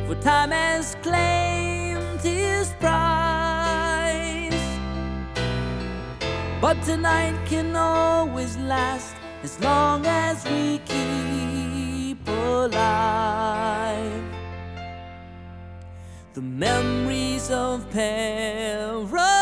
for time has claimed his prize. But tonight can always last as long as we keep alive. The memories of paradise